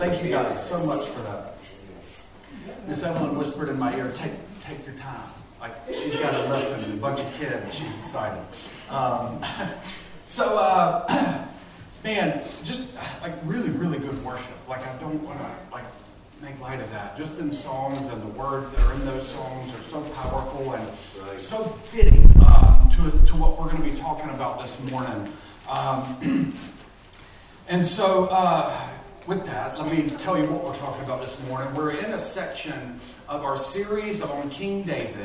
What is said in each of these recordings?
Thank you guys so much for that. Miss Evelyn whispered in my ear, take your time. Like, she's got a lesson and a bunch of kids. She's excited. Man, just like really, really good worship. Like, I don't want to make light of that. Just in songs, and the words that are in those songs are so powerful and so fitting to what we're going to be talking about this morning. With that, let me tell you what we're talking about this morning. We're in a section of our series on King David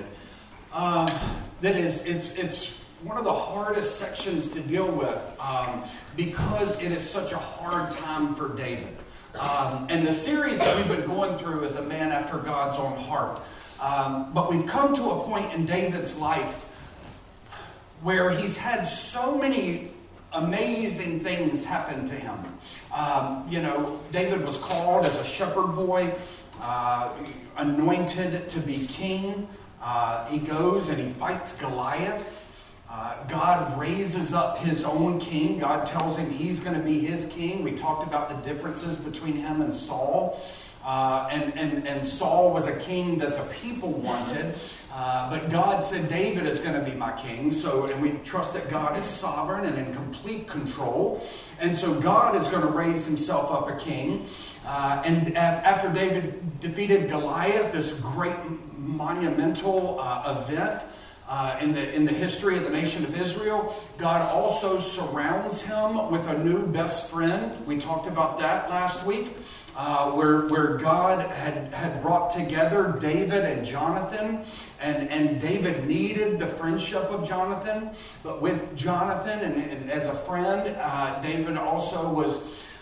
it's one of the hardest sections to deal with because it is such a hard time for David. And the series that we've been going through is a man after God's own heart. But we've come to a point in David's life where he's had so many amazing things happen to him. David was called as a shepherd boy, anointed to be king. He goes and he fights Goliath. God raises up his own king. God tells him he's going to be his king. We talked about the differences between him and Saul. And Saul was a king that the people wanted. But God said, David is going to be my king. And we trust that God is sovereign and in complete control. And so God is going to raise himself up a king. And after David defeated Goliath, this great monumental event in the history of the nation of Israel, God also surrounds him with a new best friend. We talked about that last week. Where God had brought together David and Jonathan, and David needed the friendship of Jonathan, but with Jonathan and as a friend, David also was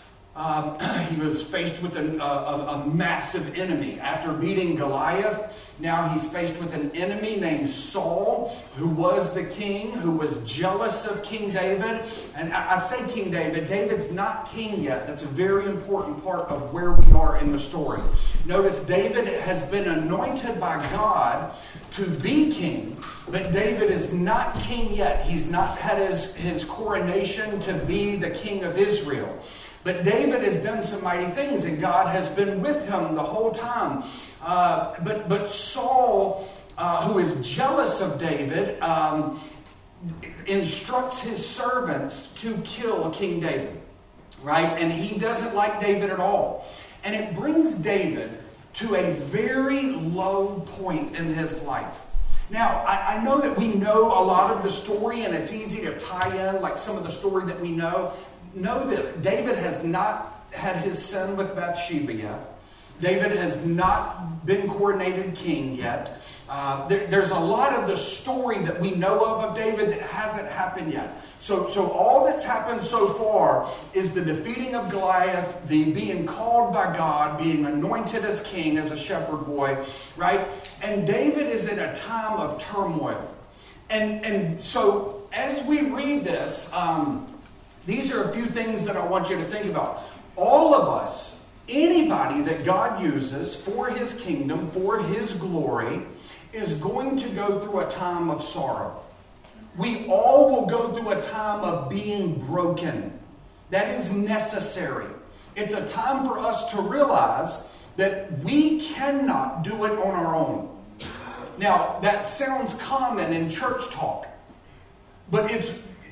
faced with a massive enemy. After beating Goliath, now he's faced with an enemy named Saul, who was the king, who was jealous of King David. And I say King David, David's not king yet. That's a very important part of where we are in the story. Notice David has been anointed by God to be king, but David is not king yet. He's not had his coronation to be the king of Israel. But David has done some mighty things, and God has been with him the whole time. But Saul, who is jealous of David, instructs his servants to kill King David, right? And he doesn't like David at all. And it brings David to a very low point in his life. Now, I know that we know a lot of the story, and it's easy to tie in like some of the story that we know. Know that David has not had his sin with Bathsheba yet. David has not been coronated king yet. There's a lot of the story that we know of David that hasn't happened yet. So all that's happened so far is the defeating of Goliath, the being called by God, being anointed as king, as a shepherd boy, right? And David is in a time of turmoil. And so as we read this, these are a few things that I want you to think about. All of us, anybody that God uses for his kingdom, for his glory, is going to go through a time of sorrow. We all will go through a time of being broken. That is necessary. It's a time for us to realize that we cannot do it on our own. Now, that sounds common in church talk, but it's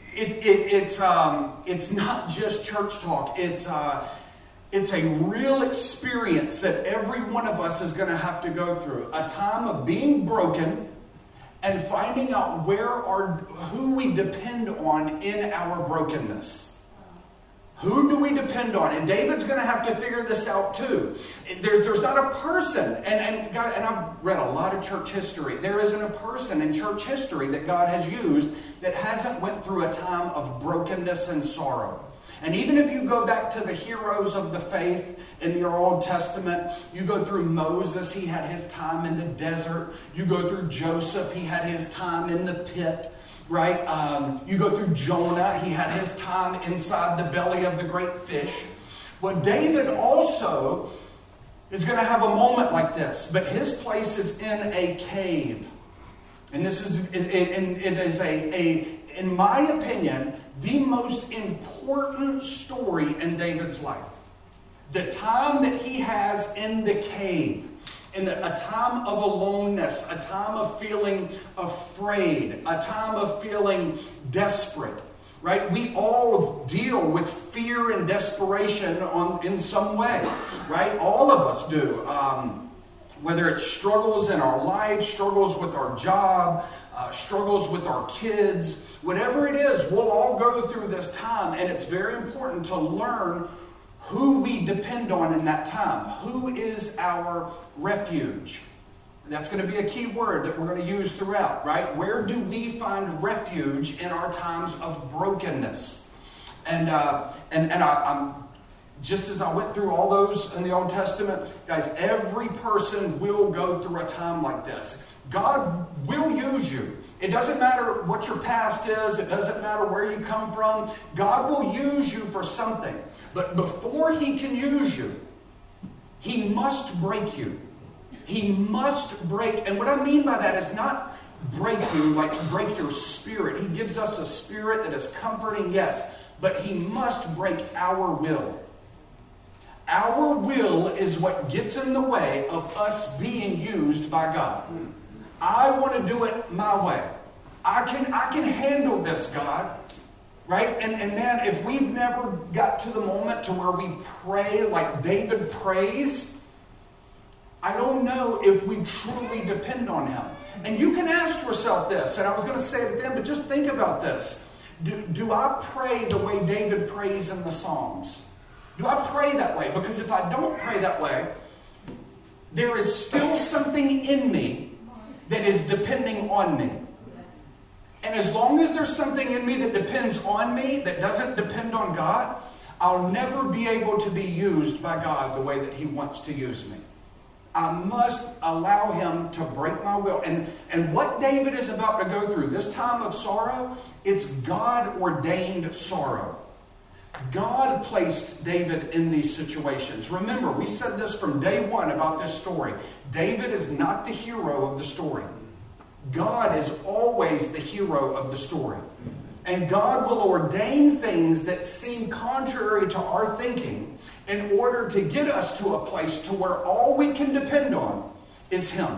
not just church talk. It's a real experience that every one of us is going to have to go through. A time of being broken and finding out who we depend on in our brokenness. Who do we depend on? And David's going to have to figure this out too. There's not a person, and I've read a lot of church history. There isn't a person in church history that God has used that hasn't went through a time of brokenness and sorrow. And even if you go back to the heroes of the faith in your Old Testament, you go through Moses, he had his time in the desert. You go through Joseph, he had his time in the pit. Right? You go through Jonah. He had his time inside the belly of the great fish. Well, David also is going to have a moment like this, but his place is in a cave. And this is, it is in my opinion, the most important story in David's life. The time that he has in the cave, a time of aloneness, a time of feeling afraid, a time of feeling desperate, right? We all deal with fear and desperation in some way, right? All of us do. Whether it's struggles in our life, struggles with our job, struggles with our kids, whatever it is, we'll all go through this time, and it's very important to learn who we depend on in that time. Who is our refuge? That's going to be a key word that we're going to use throughout, right? Where do we find refuge in our times of brokenness? And I'm just as I went through all those in the Old Testament, guys, every person will go through a time like this. God will use you. It doesn't matter what your past is. It doesn't matter where you come from. God will use you for something. But before he can use you, he must break you. He must break. And what I mean by that is not break you, like break your spirit. He gives us a spirit that is comforting, yes. But he must break our will. Our will is what gets in the way of us being used by God. I want to do it my way. I can handle this, God. Right? And man, if we've never got to the moment to where we pray like David prays, I don't know if we truly depend on him. And you can ask yourself this, and I was going to say it then, but just think about this. Do I pray the way David prays in the Psalms? Do I pray that way? Because if I don't pray that way, there is still something in me that is depending on me. And as long as there's something in me that depends on me, that doesn't depend on God, I'll never be able to be used by God the way that he wants to use me. I must allow him to break my will. And what David is about to go through, this time of sorrow, it's God-ordained sorrow. God placed David in these situations. Remember, we said this from day one about this story. David is not the hero of the story. God is always the hero of the story. And God will ordain things that seem contrary to our thinking in order to get us to a place to where all we can depend on is him.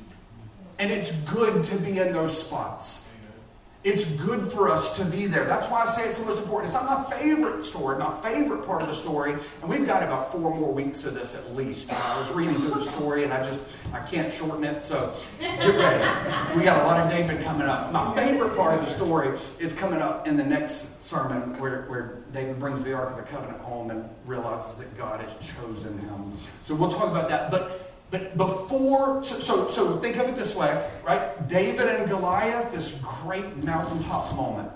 And it's good to be in those spots. It's good for us to be there. That's why I say it's the most important. It's not my favorite story, my favorite part of the story. And we've got about 4 more weeks of this at least. I was reading through the story and I can't shorten it. So get ready. We got a lot of David coming up. My favorite part of the story is coming up in the next sermon where David brings the Ark of the Covenant home and realizes that God has chosen him. So we'll talk about that. But before, so think of it this way, right? David and Goliath, this great mountaintop moment.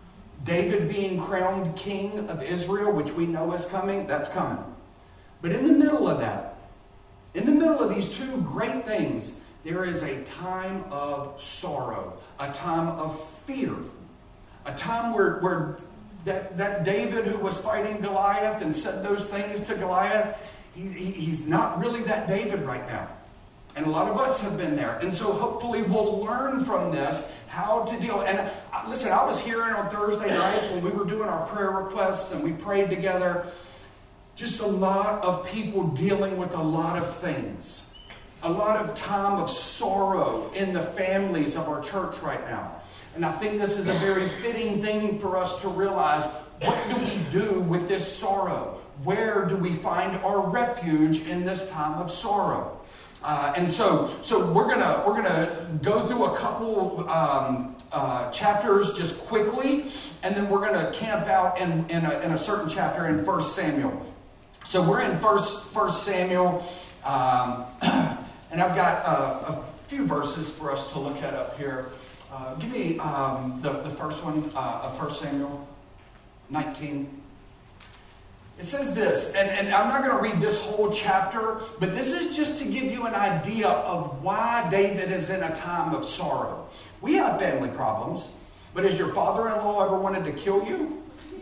David being crowned king of Israel, which we know is coming, that's coming. But in the middle of that, in the middle of these two great things, there is a time of sorrow, a time of fear, a time where that David who was fighting Goliath and said those things to Goliath, he's not really that David right now. And a lot of us have been there. And so hopefully we'll learn from this how to deal. And listen, I was hearing on Thursday nights when we were doing our prayer requests and we prayed together, just a lot of people dealing with a lot of things. A lot of time of sorrow in the families of our church right now. And I think this is a very fitting thing for us to realize. What do we do with this sorrow? Where do we find our refuge in this time of sorrow? And so we're gonna go through a couple chapters just quickly, and then we're gonna camp out in a certain chapter in 1 Samuel. So we're in 1 Samuel, and I've got a few verses for us to look at up here. Give me the first one of 1 Samuel 19. It says this, and I'm not going to read this whole chapter, but this is just to give you an idea of why David is in a time of sorrow. We have family problems, but has your father-in-law ever wanted to kill you?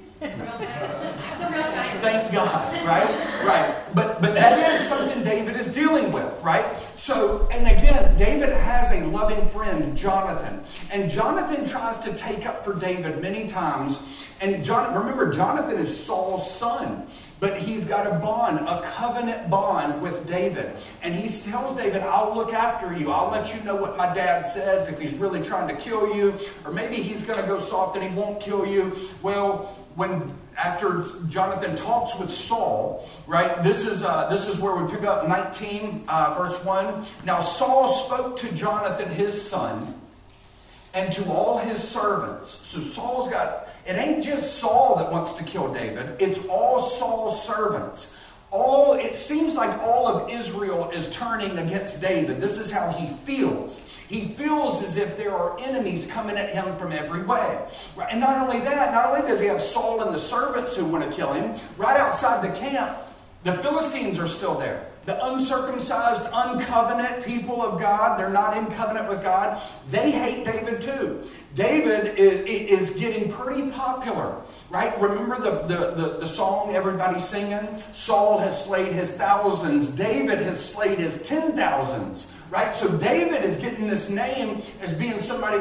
Thank God, right? But that is something David is dealing with, right? So, and again, David has a loving friend, Jonathan. And Jonathan tries to take up for David many times. And remember, Jonathan is Saul's son. But he's got a bond, a covenant bond with David. And he tells David, I'll look after you. I'll let you know what my dad says if he's really trying to kill you. Or maybe he's going to go soft and he won't kill you. Well, after Jonathan talks with Saul, right, this is where we pick up 19, verse 1. Now Saul spoke to Jonathan his son and to all his servants. So Saul's got, it ain't just Saul that wants to kill David. It's all Saul's servants. It seems like all of Israel is turning against David. This is how he feels. He feels as if there are enemies coming at him from every way. And not only that, not only does he have Saul and the servants who want to kill him, right outside the camp, the Philistines are still there. The uncircumcised, uncovenant people of God, they're not in covenant with God. They hate David too. David is getting pretty popular, right? Remember the song everybody's singing? Saul has slayed his thousands. David has slayed his 10,000s, right? So David is getting this name as being somebody,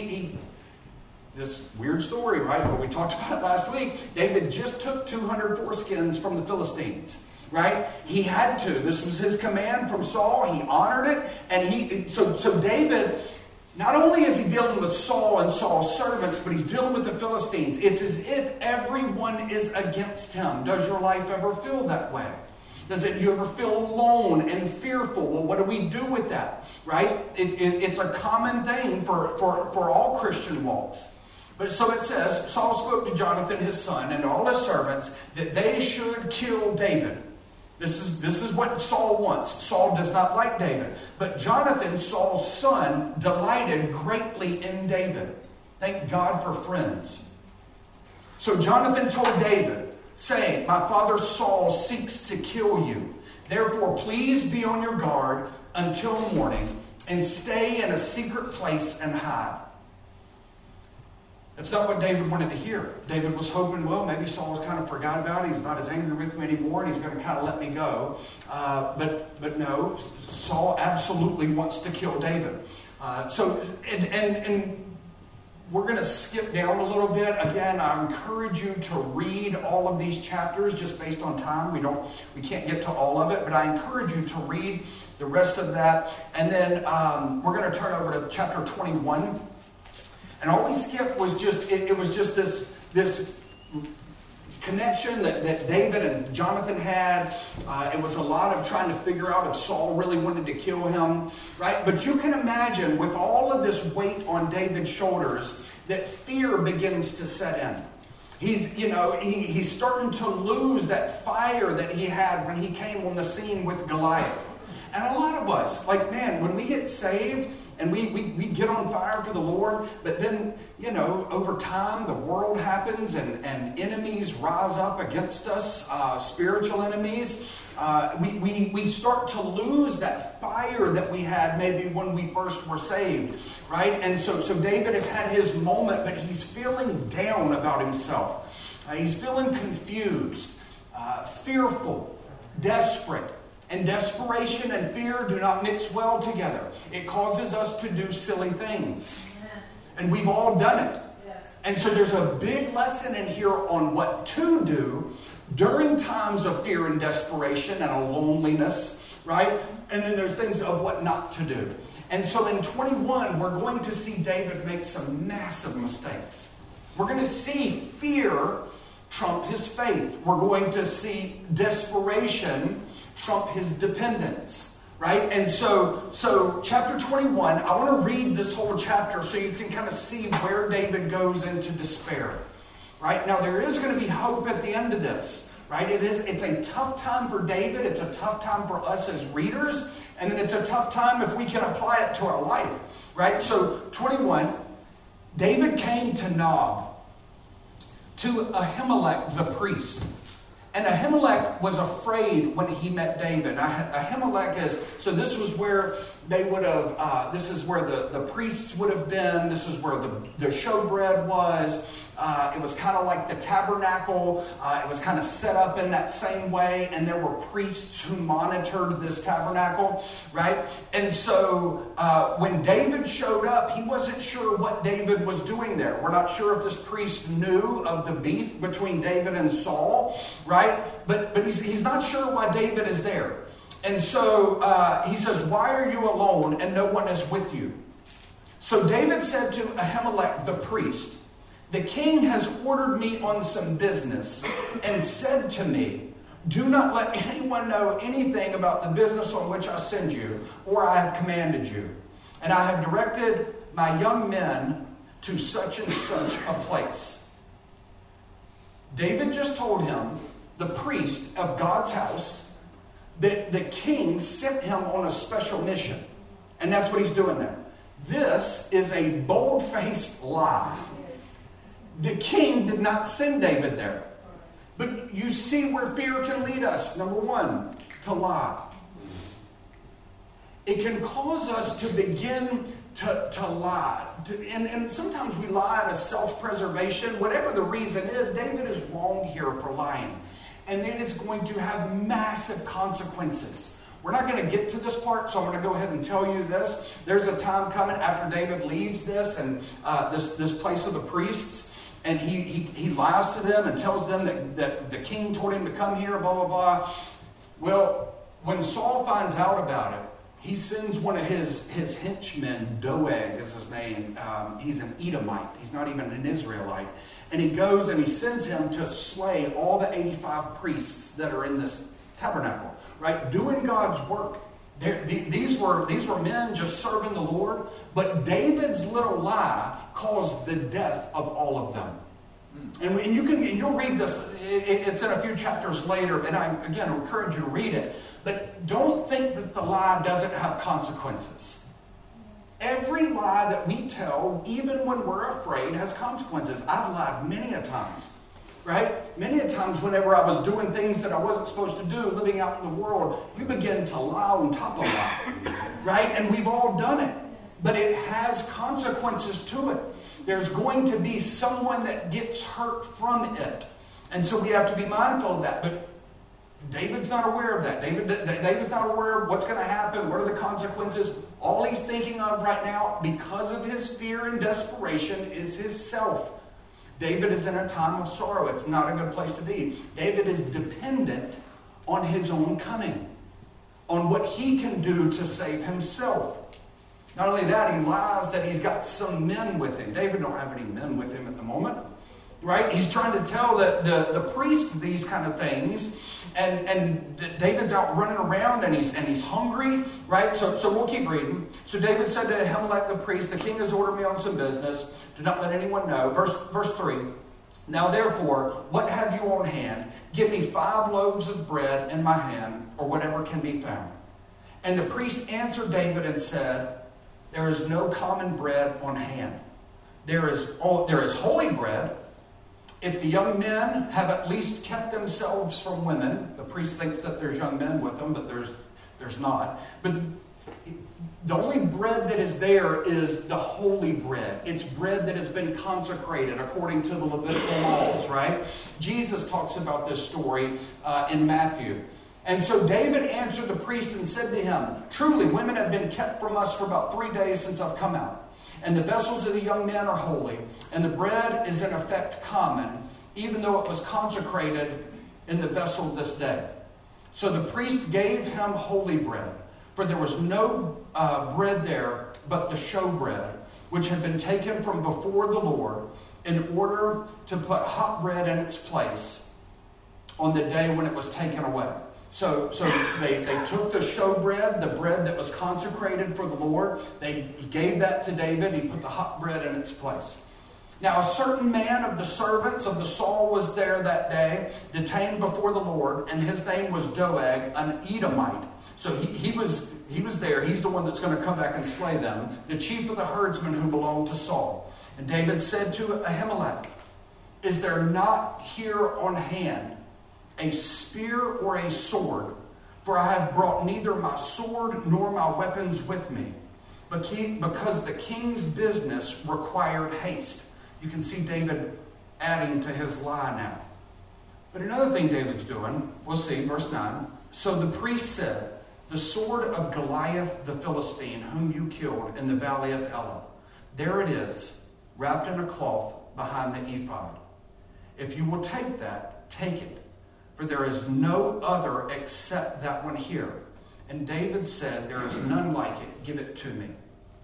this weird story, right? But we talked about it last week. David just took 200 foreskins from the Philistines. Right? He had to. This was his command from Saul. He honored it. And so David, not only is he dealing with Saul and Saul's servants, but he's dealing with the Philistines. It's as if everyone is against him. Does your life ever feel that way? You ever feel alone and fearful? Well, what do we do with that? Right? It's a common thing for all Christian walks. But so it says, Saul spoke to Jonathan his son and all his servants that they should kill David. This is what Saul wants. Saul does not like David. But Jonathan, Saul's son, delighted greatly in David. Thank God for friends. So Jonathan told David, saying, my father Saul seeks to kill you. Therefore, please be on your guard until morning and stay in a secret place and hide. That's not what David wanted to hear. David was hoping, well, maybe Saul's kind of forgot about it. He's not as angry with me anymore, and he's going to kind of let me go. But no, Saul absolutely wants to kill David. And we're going to skip down a little bit. Again, I encourage you to read all of these chapters just based on time. We can't get to all of it, but I encourage you to read the rest of that. And then we're going to turn over to chapter 21. And all we skipped was just, it was just this connection that David and Jonathan had. It was a lot of trying to figure out if Saul really wanted to kill him, right? But you can imagine with all of this weight on David's shoulders that fear begins to set in. He's starting to lose that fire that he had when he came on the scene with Goliath. And a lot of us, when we get saved, and we get on fire for the Lord, but then, over time, the world happens and enemies rise up against us, spiritual enemies. We start to lose that fire that we had maybe when we first were saved, right? And so David has had his moment, but he's feeling down about himself. He's feeling confused, fearful, desperate. And desperation and fear do not mix well together. It causes us to do silly things. And we've all done it. Yes. And so there's a big lesson in here on what to do during times of fear and desperation and a loneliness, right? And then there's things of what not to do. And so in 21, we're going to see David make some massive mistakes. We're going to see fear trump his faith. We're going to see desperation trump his dependence, right? And so chapter 21, I want to read this whole chapter so you can kind of see where David goes into despair, right? Now, there is going to be hope at the end of this, right? It's a tough time for David. It's a tough time for us as readers. And then it's a tough time if we can apply it to our life, right? So 21, David came to Nob, to Ahimelech the priest. And Ahimelech was afraid when he met David. Ahimelech this was where they would have, this is where the priests would have been. This is where the showbread was. It was kind of like the tabernacle. It was kind of set up in that same way, and there were priests who monitored this tabernacle, right? And so when David showed up, he wasn't sure what David was doing there. We're not sure if this priest knew of the beef between David and Saul, right? But he's not sure why David is there. And so he says, "Why are you alone and no one is with you?" So David said to Ahimelech the priest, "The king has ordered me on some business and said to me, 'Do not let anyone know anything about the business on which I send you, or I have commanded you. And I have directed my young men to such and such a place.'" David just told him, the priest of God's house, that the king sent him on a special mission. And that's what he's doing there. This is a bold-faced lie. The king did not send David there. But you see where fear can lead us. Number one, to lie. It can cause us to begin to lie. And sometimes we lie out of self-preservation. Whatever the reason is, David is wrong here for lying. And it is going to have massive consequences. We're not going to get to this part, so I'm going to go ahead and tell you this. There's a time coming after David leaves this and this place of the priests, and he lies to them and tells them that the king told him to come here, blah, blah, blah. Well, when Saul finds out about it, he sends one of his henchmen, Doeg is his name. He's an Edomite. He's not even an Israelite. And he goes and he sends him to slay all the 85 priests that are in this tabernacle, right? Doing God's work. These were men just serving the Lord, but David's little lie caused the death of all of them. And you'll read this. It's in a few chapters later, and I again encourage you to read it. But don't think that the lie doesn't have consequences. Every lie that we tell, even when we're afraid, has consequences. I've lied many a times, right? Many a times whenever I was doing things that I wasn't supposed to do, living out in the world, you begin to lie on top of lie, right? And we've all done it. But it has consequences to it. There's going to be someone that gets hurt from it. And so we have to be mindful of that. But David's not aware of that. David's not aware of what's going to happen. What are the consequences? All he's thinking of right now, because of his fear and desperation, is his self. David is in a time of sorrow. It's not a good place to be. David is dependent on his own cunning, on what he can do to save himself. Not only that, he lies that he's got some men with him. David don't have any men with him at the moment, right? He's trying to tell the priest these kind of things, and David's out running around, and he's hungry, right? So we'll keep reading. So David said to Ahimelech the priest, "The king has ordered me on some business. Do not let anyone know." Verse 3. "Now therefore, what have you on hand? Give me 5 loaves of bread in my hand, or whatever can be found." And the priest answered David and said, "There is no common bread on hand. There is holy bread. If the young men have at least kept themselves from women," the priest thinks that there's young men with them, but there's not. But the only bread that is there is the holy bread. It's bread that has been consecrated according to the Levitical laws, right? Jesus talks about this story in Matthew. And so David answered the priest and said to him, "Truly, women have been kept from us for about 3 days since I've come out. And the vessels of the young men are holy, and the bread is in effect common, even though it was consecrated in the vessel this day." So the priest gave him holy bread, for there was no bread there but the showbread, which had been taken from before the Lord, in order to put hot bread in its place on the day when it was taken away. So they took the showbread, the bread that was consecrated for the Lord. He gave that to David. He put the hot bread in its place. Now a certain man of the servants of the Saul was there that day, detained before the Lord, and his name was Doeg, an Edomite. So he was there. He's the one that's going to come back and slay them, the chief of the herdsmen who belonged to Saul. And David said to Ahimelech, "Is there not here on hand a spear or a sword? For I have brought neither my sword nor my weapons with me, because the king's business required haste." You can see David adding to his lie now. But another thing David's doing, we'll see, verse 9. So the priest said, the sword of Goliath the Philistine, whom you killed in the valley of Elah, there it is, wrapped in a cloth behind the ephod. If you will take that, take it, for there is no other except that one here. And David said, there is none like it, give it to me.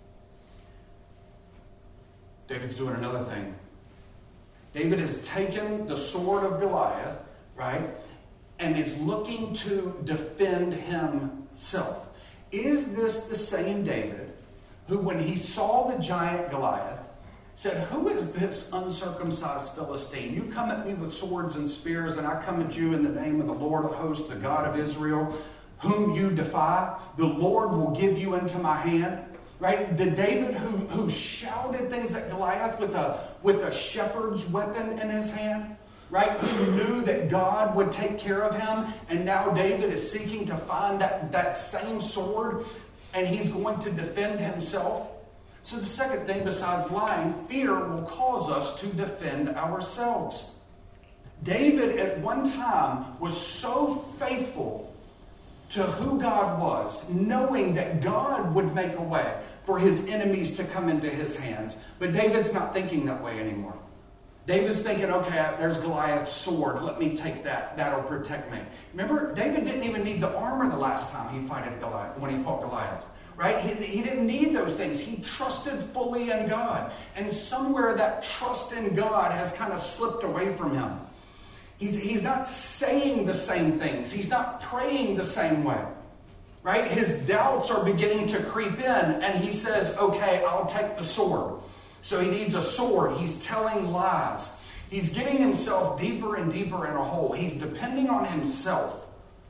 David's doing another thing. David has taken the sword of Goliath, right, and is looking to defend himself. Is this the same David who, when he saw the giant Goliath, said, who is this uncircumcised Philistine? You come at me with swords and spears, and I come at you in the name of the Lord of hosts, the God of Israel, whom you defy. The Lord will give you into my hand. Right? The David who shouted things at Goliath with a shepherd's weapon in his hand, right? Who knew that God would take care of him, and now David is seeking to find that same sword, and he's going to defend himself. So the second thing, besides lying, fear will cause us to defend ourselves. David at one time was so faithful to who God was, knowing that God would make a way for his enemies to come into his hands. But David's not thinking that way anymore. David's thinking, okay, there's Goliath's sword. Let me take that. That'll protect me. Remember, David didn't even need the armor the last time he fought Goliath. Right? He didn't need those things. He trusted fully in God. And somewhere that trust in God has kind of slipped away from him. He's not saying the same things. He's not praying the same way. Right? His doubts are beginning to creep in, and he says, okay, I'll take the sword. So he needs a sword. He's telling lies. He's getting himself deeper and deeper in a hole. He's depending on himself.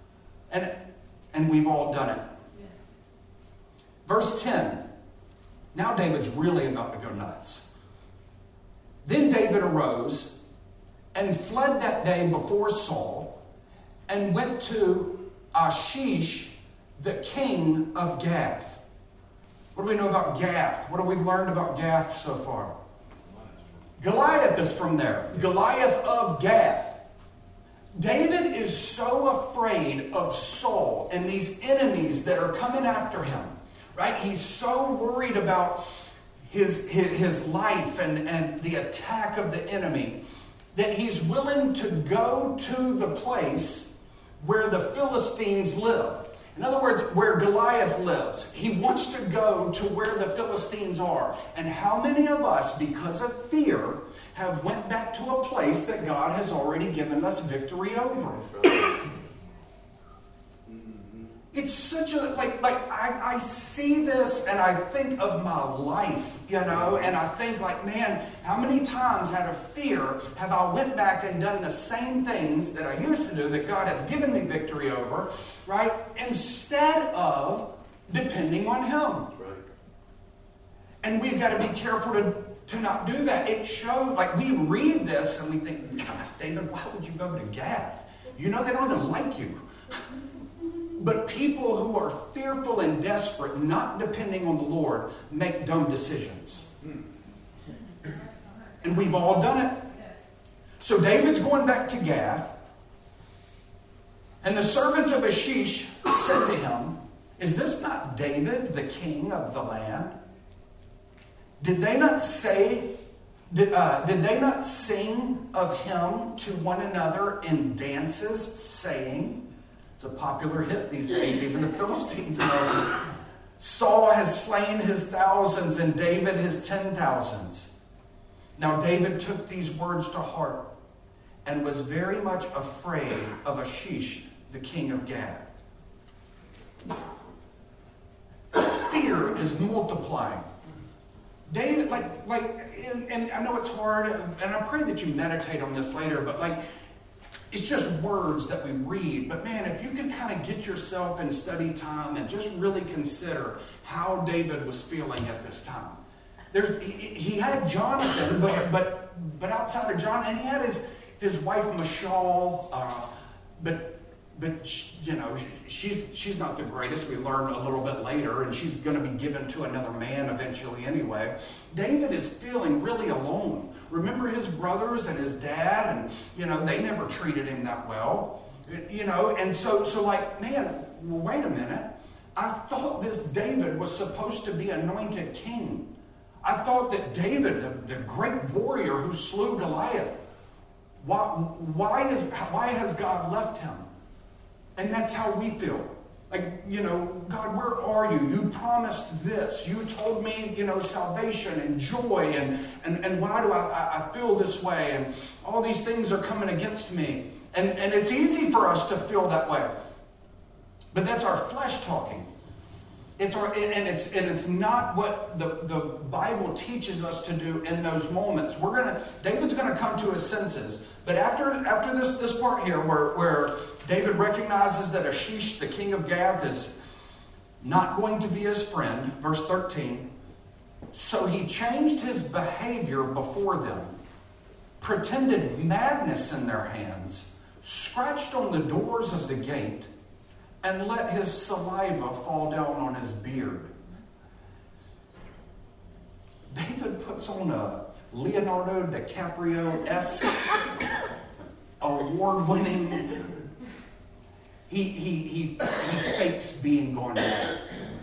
And we've all done it. Yes. Verse 10. Now David's really about to go nuts. Then David arose and fled that day before Saul and went to Achish, the king of Gath. What do we know about Gath? What have we learned about Gath so far? Goliath is from there. Goliath of Gath. David is so afraid of Saul and these enemies that are coming after him. Right? He's so worried about his life and the attack of the enemy that he's willing to go to the place where the Philistines live. In other words, where Goliath lives. He wants to go to where the Philistines are. And how many of us, because of fear, have went back to a place that God has already given us victory over? It's such a, I see this and I think of my life, and I think man, how many times out of fear have I went back and done the same things that I used to do that God has given me victory over, right? Instead of depending on Him. Right. And we've got to be careful to not do that. It shows, we read this and we think, gosh, David, why would you go to Gath? They don't even like you. But people who are fearful and desperate, not depending on the Lord, make dumb decisions. And we've all done it. So David's going back to Gath. And the servants of Achish said to him, is this not David, the king of the land? Did they not sing of him to one another in dances, saying, it's a popular hit these days, even the Philistines know. Saul has slain his thousands and David his 10,000s. Now David took these words to heart and was very much afraid of Achish, the king of Gath. Fear is multiplying. David, and I know it's hard, and I pray that you meditate on this later, but it's just words that we read. But man, if you can kind of get yourself in study time and just really consider how David was feeling at this time. He had Jonathan, but outside of Jonathan, he had his wife Michal, but she's not the greatest. We learn a little bit later, and she's going to be given to another man eventually anyway. David is feeling really alone. remember his brothers and his dad, and, they never treated him that well. And so like, man, wait a minute. I thought this David was supposed to be anointed king. I thought that David, the great warrior who slew Goliath, why has God left him? And that's how we feel. Like, God, where are you? You promised this. You told me, salvation and joy, and why do I feel this way? And all these things are coming against me. And it's easy for us to feel that way. But that's our flesh talking. It's not what the Bible teaches us to do in those moments. David's gonna come to his senses. But after this part here where David recognizes that Achish, the king of Gath, is not going to be his friend, verse 13. So he changed his behavior before them, pretended madness in their hands, scratched on the doors of the gate, and let his saliva fall down on his beard. David puts on a Leonardo DiCaprio-esque, award-winning. He fakes being gone mad.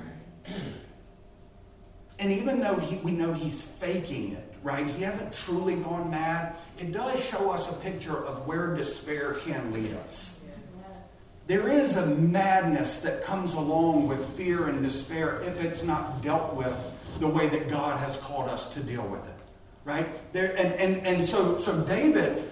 And even though we know he's faking it, right? He hasn't truly gone mad. It does show us a picture of where despair can lead us. There is a madness that comes along with fear and despair if it's not dealt with the way that God has called us to deal with it, right? So David,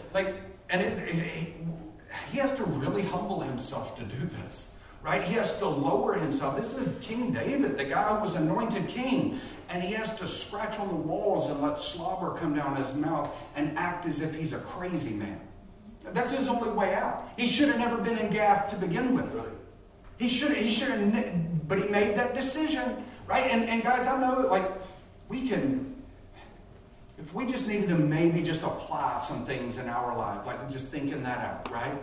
he has to really humble himself to do this, right? He has to lower himself. This is King David, the guy who was anointed king, and he has to scratch on the walls and let slobber come down his mouth and act as if he's a crazy man. That's his only way out. He should have never been in Gath to begin with. He should have, but he made that decision, right? And guys, I know that we can, if we just needed to maybe just apply some things in our lives, like just thinking that out, right?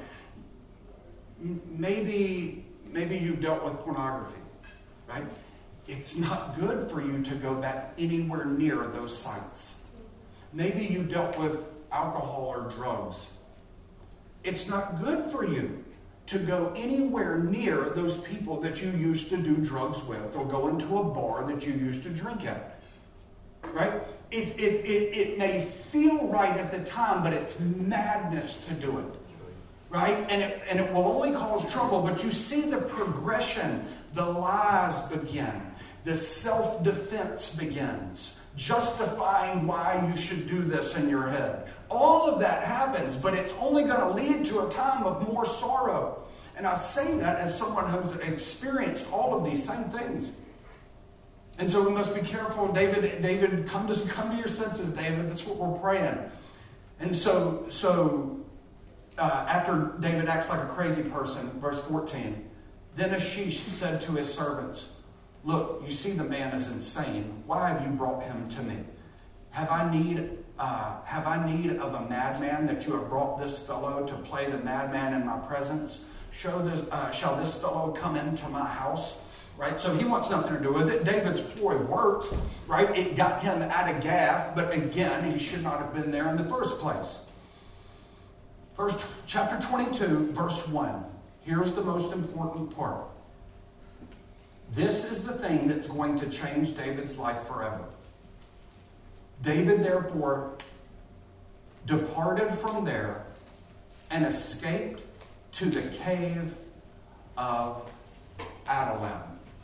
Maybe you've dealt with pornography, right? It's not good for you to go back anywhere near those sites. Maybe you dealt with alcohol or drugs. It's not good for you to go anywhere near those people that you used to do drugs with, or go into a bar that you used to drink at. Right? It may feel right at the time, but it's madness to do it. Right? And it will only cause trouble, but you see the progression. The lies begin. The self-defense begins. Justifying why you should do this in your head. All of that happens, but it's only going to lead to a time of more sorrow. And I say that as someone who's experienced all of these same things. And so we must be careful. David, come to your senses, David. That's what we're praying. And so after David acts like a crazy person, verse 14, then Achish said to his servants, "Look, you see the man is insane. Why have you brought him to me? Have I need of a madman that you have brought this fellow to play the madman in my presence? Shall this fellow come into my house?" Right? So he wants nothing to do with it. David's ploy worked, right? It got him out of Gath, but again, he should not have been there in the first place. Chapter 22, verse 1. Here's the most important part. This is the thing that's going to change David's life forever. David, therefore, departed from there and escaped to the cave of Adullam,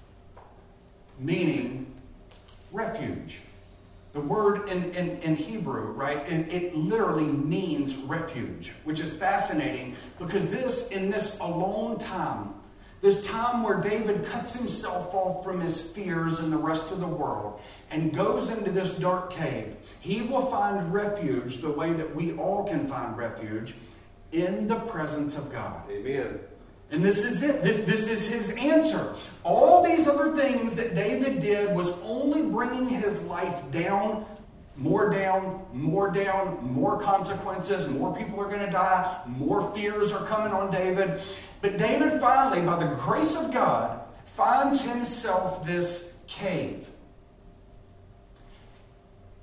meaning refuge. The word in Hebrew, right, it literally means refuge, which is fascinating because in this alone time, this time where David cuts himself off from his fears and the rest of the world and goes into this dark cave, he will find refuge the way that we all can find refuge, in the presence of God. Amen. And this is it. This is his answer. All these other things that David did was only bringing his life down, more consequences, more people are going to die, more fears are coming on David. But David finally, by the grace of God, finds himself this cave.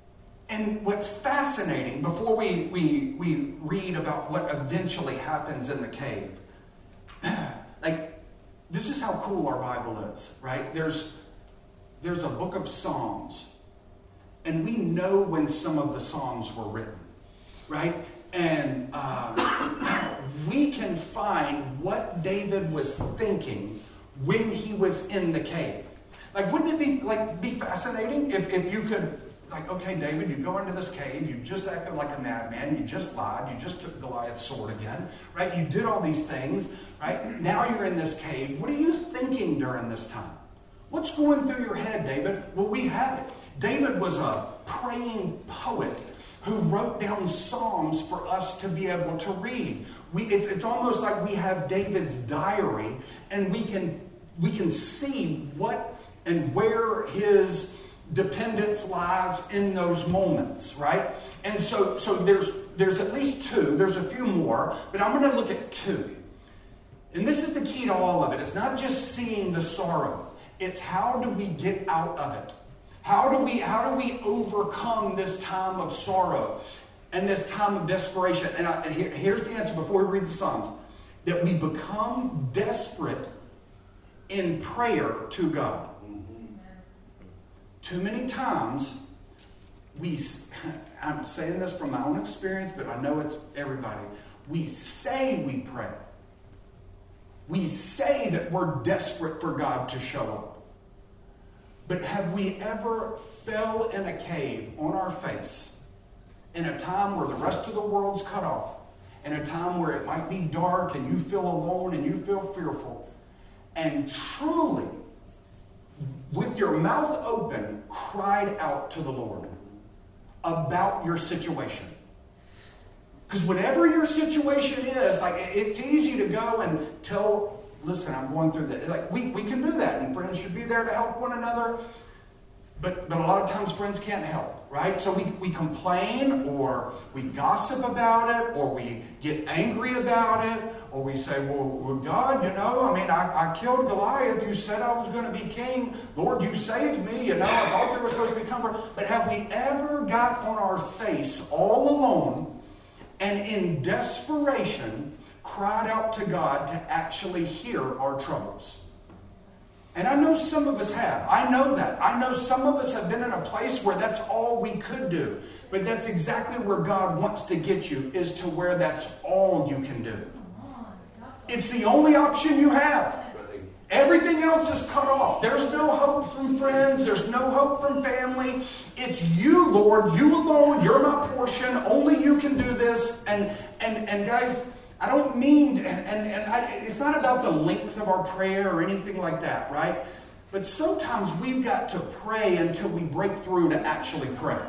And what's fascinating, before we read about what eventually happens in the cave, like, this is how cool our Bible is, right? There's a book of Psalms, and we know when some of the Psalms were written, right? And we can find what David was thinking when he was in the cave. Like, wouldn't it be fascinating if you could, like, okay, David, you go into this cave, you just acted like a madman, you just lied, you just took Goliath's sword again, right? You did all these things, right? Now you're in this cave. What are you thinking during this time? What's going through your head, David? Well, we have it. David was a praying poet who wrote down psalms for us to be able to read. It's almost like we have David's diary, and we can see what and where his dependence lies in those moments, right? And so there's at least two. There's a few more, but I'm going to look at two. And this is the key to all of it. It's not just seeing the sorrow. It's how do we get out of it? How do we overcome this time of sorrow and this time of desperation? And here's the answer before we read the Psalms. That we become desperate in prayer to God. Too many times, I'm saying this from my own experience, but I know it's everybody. We say we pray. We say that we're desperate for God to show up. But have we ever fell in a cave on our face in a time where the rest of the world's cut off, in a time where it might be dark and you feel alone and you feel fearful, and truly, with your mouth open, cried out to the Lord about your situation? Because whatever your situation is, like, it's easy to go and tell, listen, I'm going through this. Like, we can do that, and friends should be there to help one another. But a lot of times friends can't help, right? So we complain, or we gossip about it, or we get angry about it, or we say, well God, I killed Goliath. You said I was going to be king. Lord, you saved me. I thought there was supposed to be comfort. But have we ever got on our face all alone and in desperation cried out to God to actually hear our troubles? And I know some of us have. I know that. I know some of us have been in a place where that's all we could do. But that's exactly where God wants to get you, is to where that's all you can do. It's the only option you have. Everything else is cut off. There's no hope from friends. There's no hope from family. It's you, Lord. You alone. You're my portion. Only you can do this. And guys, I don't mean, it's not about the length of our prayer or anything like that, right? But sometimes we've got to pray until we break through to actually pray.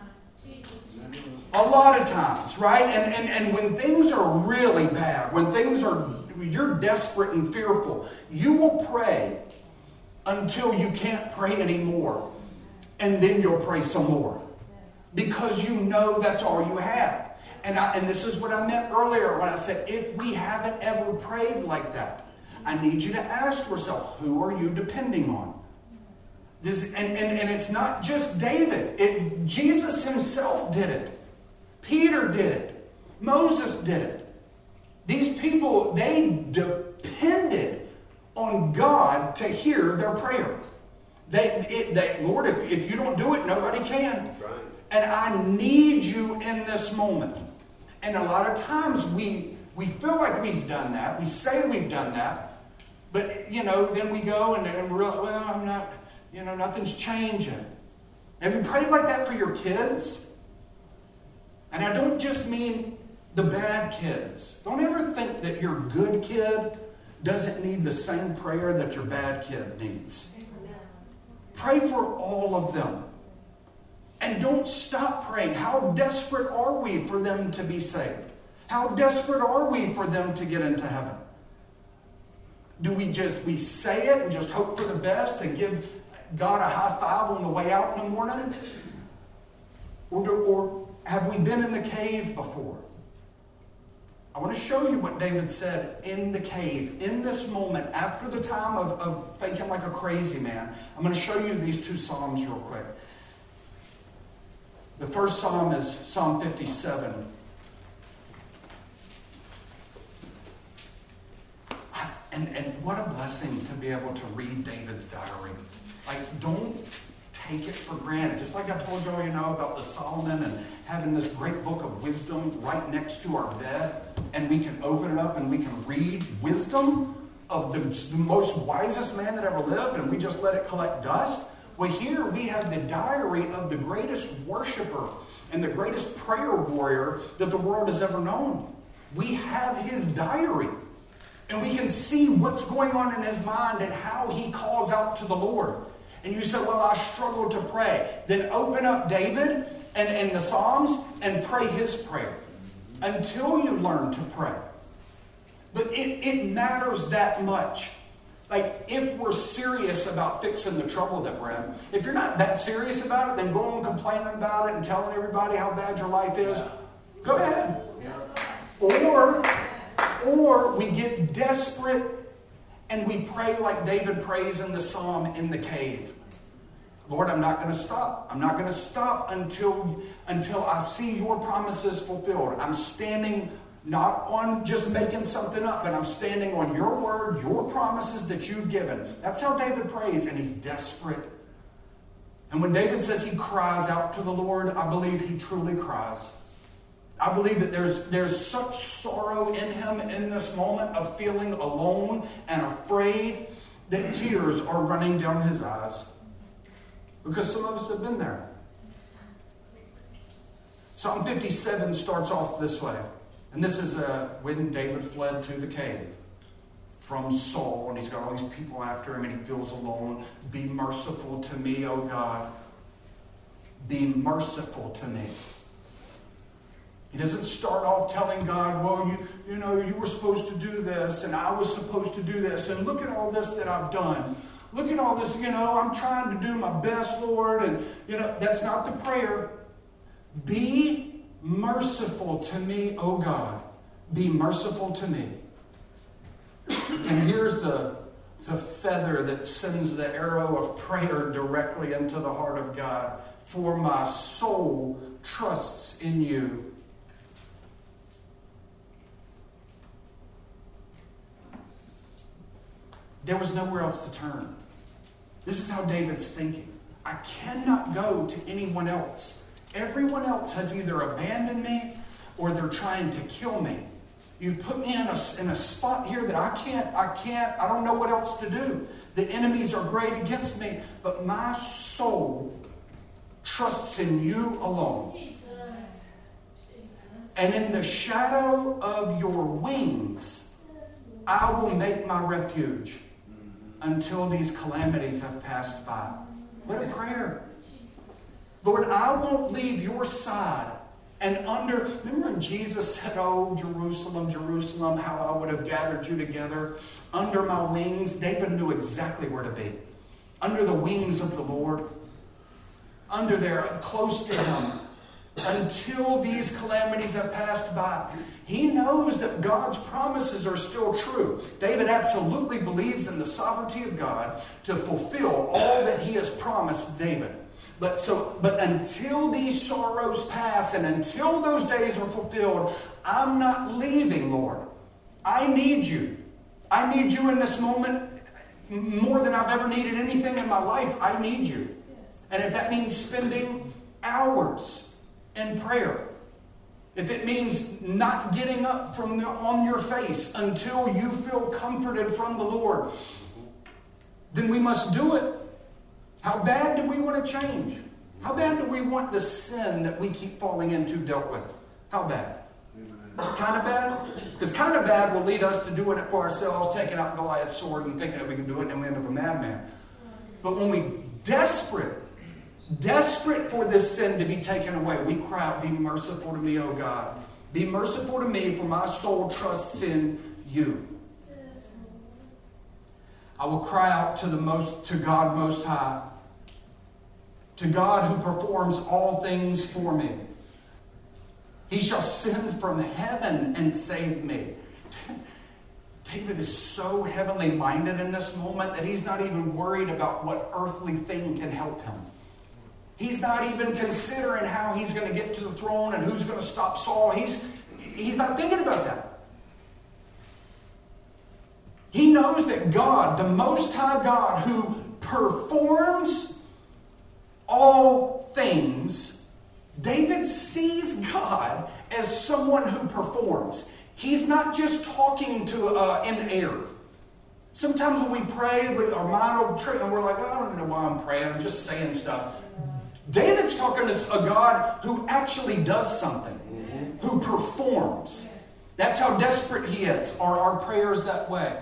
A lot of times, right? And when things are really bad, when you're desperate and fearful, you will pray until you can't pray anymore. And then you'll pray some more. Because you know that's all you have. And this is what I meant earlier when I said, if we haven't ever prayed like that, I need you to ask yourself, who are you depending on? And it's not just David. Jesus himself did it. Peter did it. Moses did it. These people, they depended on God to hear their prayer. Lord, if you don't do it, nobody can. Right. And I need you in this moment. And a lot of times we feel like we've done that. We say we've done that. But, then we go and we're like, well, I'm not, nothing's changing. Have you prayed like that for your kids? And I don't just mean the bad kids. Don't ever think that your good kid doesn't need the same prayer that your bad kid needs. Pray for all of them. And don't stop praying. How desperate are we for them to be saved? How desperate are we for them to get into heaven? Do we say it and just hope for the best and give God a high five on the way out in the morning? Or have we been in the cave before? I want to show you what David said in the cave, in this moment, after the time of thinking like a crazy man. I'm going to show you these two Psalms real quick. The first psalm is Psalm 57. And what a blessing to be able to read David's diary. Like, don't take it for granted. Just like I told y'all, about the Solomon and having this great book of wisdom right next to our bed, and we can open it up and we can read wisdom of the most wisest man that ever lived, and we just let it collect dust. Well, here we have the diary of the greatest worshiper and the greatest prayer warrior that the world has ever known. We have his diary. And we can see what's going on in his mind and how he calls out to the Lord. And you say, well, I struggle to pray. Then open up David and the Psalms and pray his prayer until you learn to pray. But it matters that much. Like, if we're serious about fixing the trouble that we're in, if you're not that serious about it, then go on complaining about it and telling everybody how bad your life is. Go ahead. Or we get desperate and we pray like David prays in the psalm in the cave. Lord, I'm not going to stop. I'm not going to stop until I see your promises fulfilled. I'm standing not on just making something up, but I'm standing on your word, your promises that you've given. That's how David prays, and he's desperate. And when David says he cries out to the Lord, I believe he truly cries. I believe that there's such sorrow in him in this moment of feeling alone and afraid that tears are running down his eyes. Because some of us have been there. Psalm 57 starts off this way. And this is when David fled to the cave from Saul. And he's got all these people after him and he feels alone. Be merciful to me, O God. Be merciful to me. He doesn't start off telling God, well, you were supposed to do this, and I was supposed to do this, and look at all this that I've done. Look at all this, I'm trying to do my best, Lord, and, that's not the prayer. Be merciful to me, O God. Be merciful to me. And here's the feather that sends the arrow of prayer directly into the heart of God. For my soul trusts in you. There was nowhere else to turn. This is how David's thinking. I cannot go to anyone else. Everyone else has either abandoned me or they're trying to kill me. You've put me in a spot here that I don't know what else to do. The enemies are great against me, but my soul trusts in you alone. And in the shadow of your wings, I will make my refuge until these calamities have passed by. What a prayer. Lord, I won't leave your side. And remember when Jesus said, oh, Jerusalem, Jerusalem, how I would have gathered you together under my wings. David knew exactly where to be. Under the wings of the Lord. Under there, close to him. Until these calamities have passed by. He knows that God's promises are still true. David absolutely believes in the sovereignty of God to fulfill all that he has promised David. But until these sorrows pass and until those days are fulfilled, I'm not leaving, Lord. I need you. I need you in this moment more than I've ever needed anything in my life. I need you. And if that means spending hours in prayer, if it means not getting up on your face until you feel comforted from the Lord, then we must do it. How bad do we want to change? How bad do we want the sin that we keep falling into dealt with? How bad? Kind of bad? Because kind of bad will lead us to doing it for ourselves, taking out Goliath's sword and thinking that we can do it, and then we end up a madman. But when we desperate for this sin to be taken away, we cry out, be merciful to me, O God. Be merciful to me, for my soul trusts in you. I will cry out to God Most High, to God who performs all things for me. He shall send from heaven and save me. David is so heavenly minded in this moment that he's not even worried about what earthly thing can help him. He's not even considering how he's going to get to the throne and who's going to stop Saul. He's not thinking about that. He knows that God, the Most High God, who performs all things, David sees God as someone who performs. He's not just talking to in air. Sometimes when we pray, with our mind will trick, and we're like, I don't even know why I'm praying. I'm just saying stuff. David's talking to a God who actually does something, who performs. That's how desperate he is. Are our prayers that way?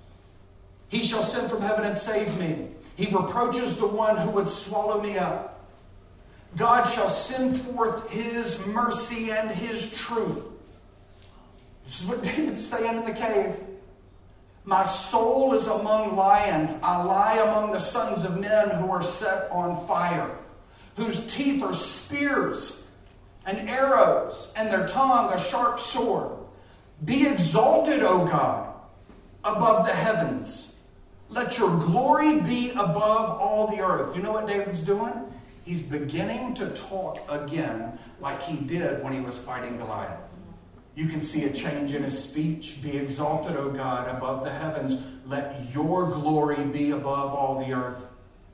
He shall send from heaven and save me. He reproaches the one who would swallow me up. God shall send forth his mercy and his truth. This is what David's saying in the cave. My soul is among lions. I lie among the sons of men who are set on fire, whose teeth are spears and arrows, and their tongue a sharp sword. Be exalted, O God, above the heavens. Let your glory be above all the earth. You know what David's doing? He's beginning to talk again like he did when he was fighting Goliath. You can see a change in his speech. Be exalted, O God, above the heavens. Let your glory be above all the earth.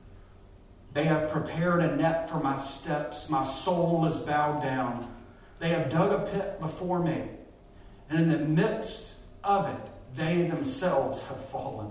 They have prepared a net for my steps. My soul is bowed down. They have dug a pit before me. And in the midst of it, they themselves have fallen.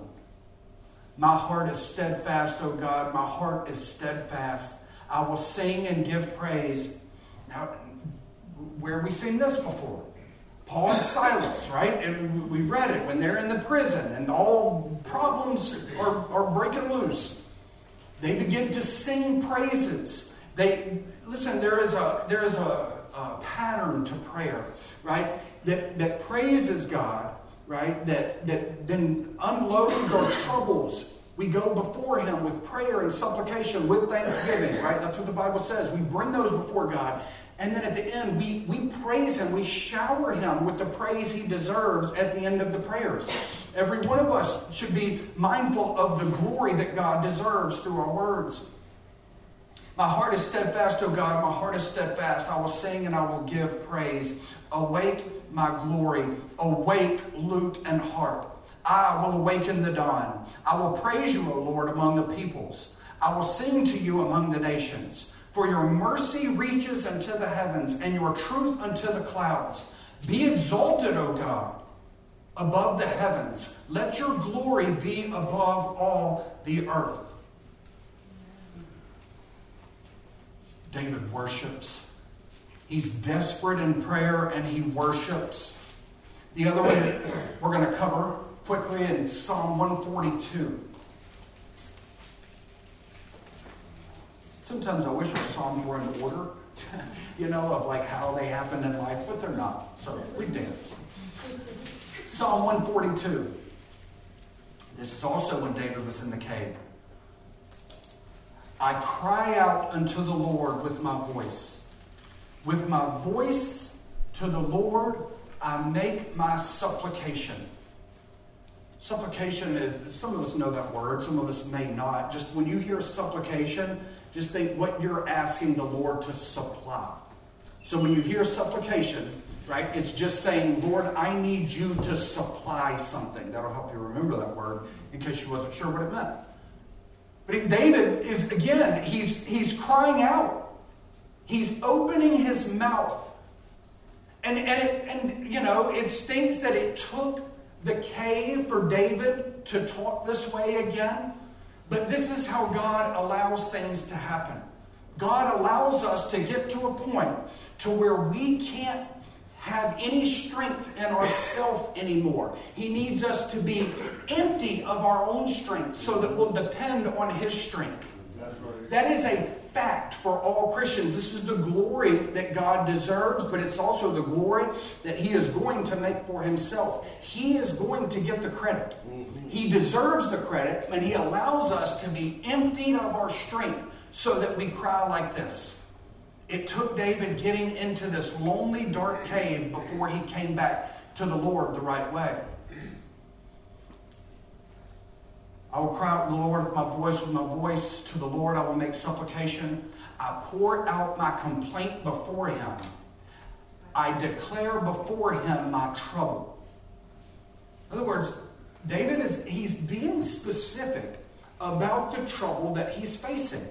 My heart is steadfast, O God. My heart is steadfast. I will sing and give praise. Now, where have we seen this before? Paul and Silas, right? And we read it when they're in the prison and all problems are breaking loose. They begin to sing praises. Listen, there is a pattern to prayer, right? That praises God, right? That then unloads our troubles. We go before him with prayer and supplication, with thanksgiving, right? That's what the Bible says. We bring those before God. And then at the end, we praise him. We shower him with the praise he deserves at the end of the prayers. Every one of us should be mindful of the glory that God deserves through our words. My heart is steadfast, O God. My heart is steadfast. I will sing and I will give praise. Awake, my glory. Awake, lute and harp. I will awaken the dawn. I will praise you, O Lord, among the peoples. I will sing to you among the nations. For your mercy reaches unto the heavens, and your truth unto the clouds. Be exalted, O God, above the heavens. Let your glory be above all the earth. David worships. He's desperate in prayer, and he worships. The other one that we're going to cover quickly in Psalm 142. Sometimes I wish the Psalms were in order, of like how they happened in life, but they're not. So we dance. Psalm 142. This is also when David was in the cave. I cry out unto the Lord with my voice. With my voice to the Lord, I make my supplication. Supplication is, some of us know that word, some of us may not. Just when you hear supplication, just think what you're asking the Lord to supply. So when you hear supplication, right, it's just saying, Lord, I need you to supply something. That'll help you remember that word in case you wasn't sure what it meant. But David is, again, he's crying out. He's opening his mouth. And it stinks that it took the cave for David to talk this way again. But this is how God allows things to happen. God allows us to get to a point to where we can't have any strength in ourselves anymore. He needs us to be empty of our own strength so that we'll depend on his strength. That is a fact for all Christians. This is the glory that God deserves, but it's also the glory that he is going to make for himself. He is going to get the credit. He deserves the credit, and he allows us to be emptied of our strength so that we cry like this. It took David getting into this lonely, dark cave before he came back to the Lord the right way. I will cry out to the Lord with my voice to the Lord I will make supplication. I pour out my complaint before him. I declare before him my trouble. In other words, David he's being specific about the trouble that he's facing.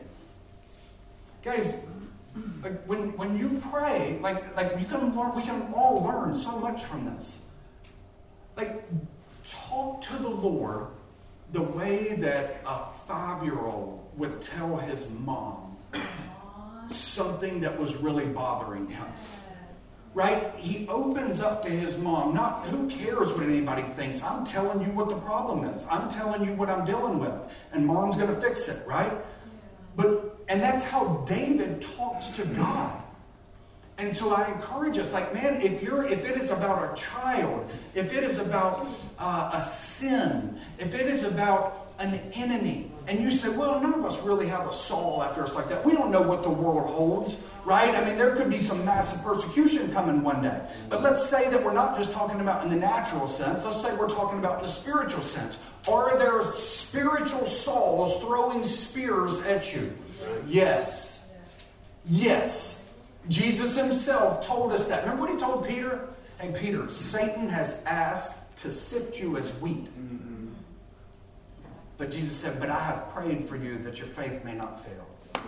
Guys, like when you pray, like we can all learn so much from this. Like, talk to the Lord the way that a 5-year-old would tell his mom something that was really bothering him. Right? He opens up to his mom. Not, who cares what anybody thinks? I'm telling you what the problem is. I'm telling you what I'm dealing with. And mom's going to fix it, right? And that's how David talks to God. And so I encourage us, like, man, if it is about a child, if it is about a sin, if it is about an enemy, and you say, well, none of us really have a soul after us like that. We don't know what the world holds, right? I mean, there could be some massive persecution coming one day. But let's say that we're not just talking about in the natural sense. Let's say we're talking about in the spiritual sense. Are there spiritual Sauls throwing spears at you? Yes. Yes. Jesus himself told us that. Remember what he told Peter? Hey, Peter, Satan has asked to sift you as wheat. Mm-hmm. But Jesus said, but I have prayed for you that your faith may not fail.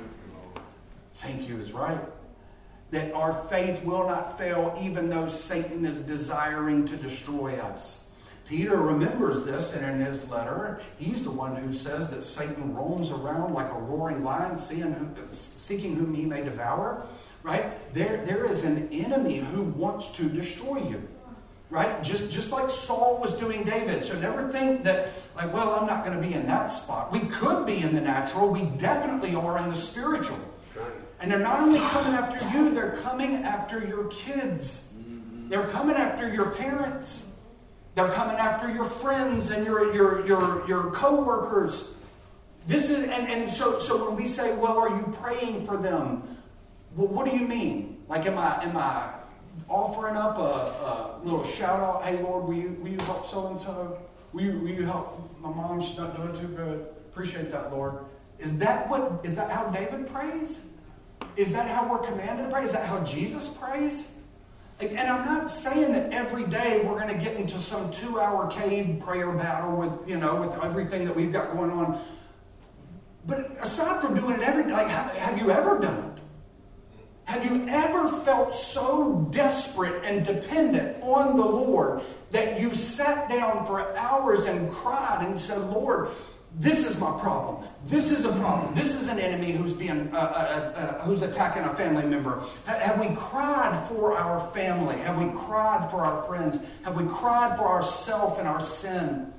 Thank you is right. That our faith will not fail even though Satan is desiring to destroy us. Peter remembers this, and in his letter, he's the one who says that Satan roams around like a roaring lion, seeking whom he may devour. Right? There is an enemy who wants to destroy you. Right? Just like Saul was doing David. So never think that, like, well, I'm not going to be in that spot. We could be in the natural. We definitely are in the spiritual. And they're not only coming after you, they're coming after your kids. They're coming after your parents. They're coming after your friends and your co-workers. This is so when we say, well, are you praying for them? Well, what do you mean? Like, am I offering up a little shout out? Hey, Lord, will you help so and so? Will you help my mom? She's not doing too good. Appreciate that, Lord. Is that how David prays? Is that how we're commanded to pray? Is that how Jesus prays? And I'm not saying that every day we're going to get into some 2-hour cave prayer battle with everything that we've got going on. But aside from doing it every day, like, have you ever done it? Have you ever felt so desperate and dependent on the Lord that you sat down for hours and cried and said, Lord, this is my problem. This is a problem. This is an enemy who's attacking a family member. Have we cried for our family? Have we cried for our friends? Have we cried for ourselves and our sin?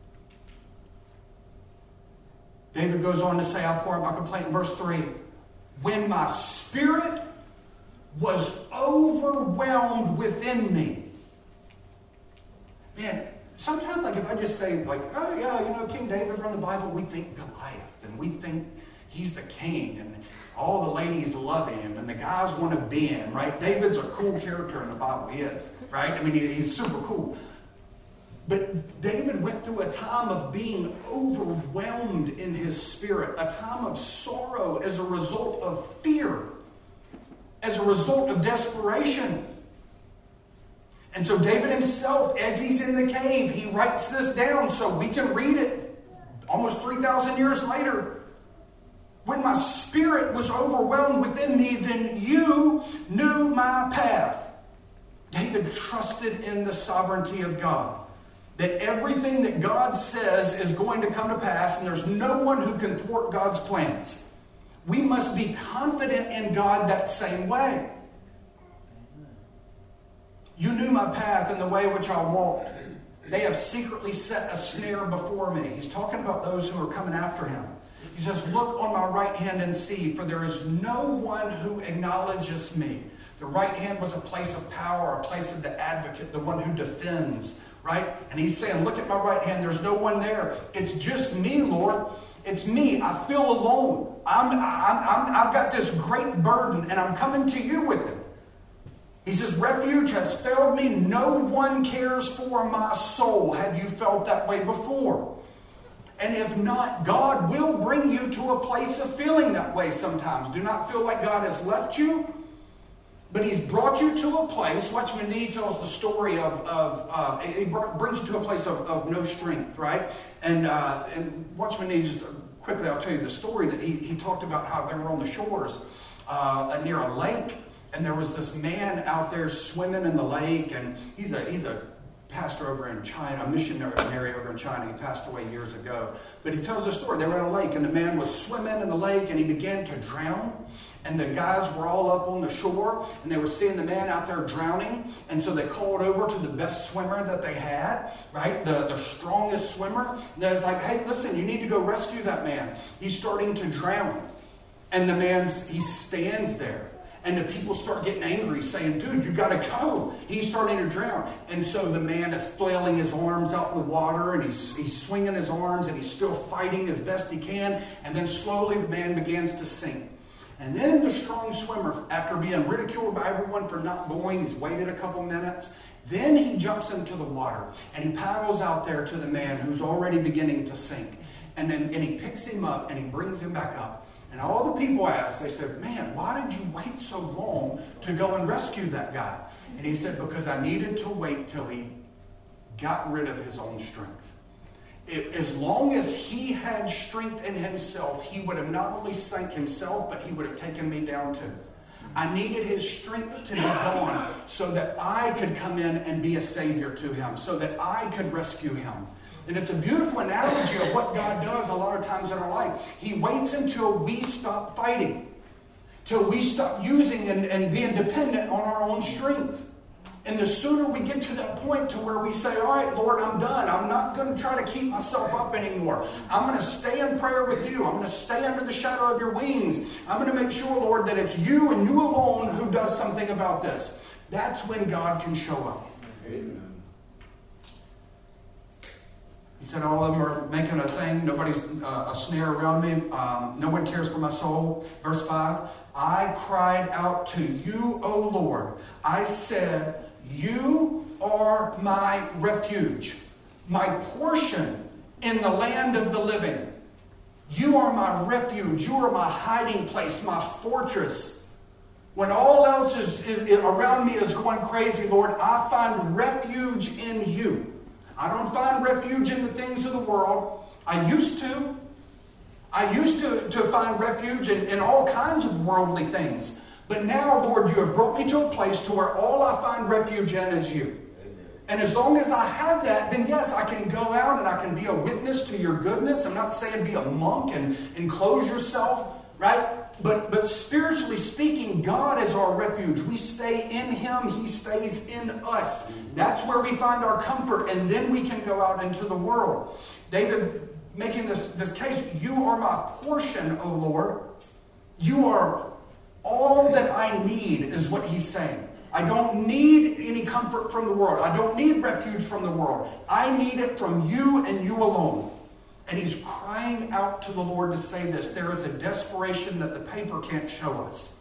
David goes on to say, I'll pour out my complaint in verse 3. When my spirit was overwhelmed within me. Man, sometimes, like, if I just say, like, oh yeah, King David from the Bible, we think Goliath, and we think he's the king, and all the ladies love him, and the guys want to be him, right? David's a cool character in the Bible. He is, right? I mean, he's super cool. But David went through a time of being overwhelmed in his spirit, a time of sorrow as a result of fear, as a result of desperation. And so David himself, as he's in the cave, he writes this down so we can read it almost 3,000 years later. When my spirit was overwhelmed within me, then you knew my path. David trusted in the sovereignty of God. That everything that God says is going to come to pass, and there's no one who can thwart God's plans. We must be confident in God that same way. You knew my path and the way which I walked. They have secretly set a snare before me. He's talking about those who are coming after him. He says, look on my right hand and see, for there is no one who acknowledges me. The right hand was a place of power, a place of the advocate, the one who defends, right? And he's saying, look at my right hand. There's no one there. It's just me, Lord. It's me. I feel alone. I've got this great burden, and I'm coming to you with it. He says, refuge has failed me. No one cares for my soul. Have you felt that way before? And if not, God will bring you to a place of feeling that way sometimes. Do not feel like God has left you, but He's brought you to a place. Watchman Nee tells the story of he brings you to a place of no strength, right? And Watchman Nee, just quickly, I'll tell you the story that he talked about how they were on the shores near a lake, and there was this man out there swimming in the lake, and he's a pastor over in China, a missionary over in China. He passed away years ago. But he tells the story. They were in a lake, and the man was swimming in the lake, and he began to drown. And the guys were all up on the shore, and they were seeing the man out there drowning. And so they called over to the best swimmer that they had, right? The strongest swimmer. They was like, hey, listen, you need to go rescue that man. He's starting to drown. And the he stands there. And the people start getting angry, saying, dude, you got to go. He's starting to drown. And so the man is flailing his arms out in the water, and he's swinging his arms, and he's still fighting as best he can. And then slowly the man begins to sink. And then the strong swimmer, after being ridiculed by everyone for not going, he's waited a couple minutes. Then he jumps into the water, and he paddles out there to the man who's already beginning to sink. And he picks him up, and he brings him back up. And all the people asked, they said, man, why did you wait so long to go and rescue that guy? And he said, because I needed to wait till he got rid of his own strength. As long as he had strength in himself, he would have not only sank himself, but he would have taken me down too. I needed his strength to be gone so that I could come in and be a savior to him, so that I could rescue him. And it's a beautiful analogy of what God does a lot of times in our life. He waits until we stop fighting, till we stop using and being dependent on our own strength. And the sooner we get to that point to where we say, all right, Lord, I'm done. I'm not going to try to keep myself up anymore. I'm going to stay in prayer with you. I'm going to stay under the shadow of your wings. I'm going to make sure, Lord, that it's you and you alone who does something about this. That's when God can show up. Amen. He said, all of them are making a thing. Nobody's a snare around me. No one cares for my soul. Verse 5, I cried out to you, O Lord. I said, you are my refuge, my portion in the land of the living. You are my refuge. You are my hiding place, my fortress. When all else is around me is going crazy, Lord, I find refuge in you. I don't find refuge in the things of the world. I used to. I used to find refuge in all kinds of worldly things. But now, Lord, you have brought me to a place to where all I find refuge in is you. Amen. And as long as I have that, then yes, I can go out and I can be a witness to your goodness. I'm not saying be a monk and enclose yourself, right? But spiritually speaking, God is our refuge. We stay in Him. He stays in us. That's where we find our comfort, and then we can go out into the world. David making this case, you are my portion, O Lord. You are all that I need, is what he's saying. I don't need any comfort from the world. I don't need refuge from the world. I need it from you and you alone. And he's crying out to the Lord to say this. There is a desperation that the paper can't show us.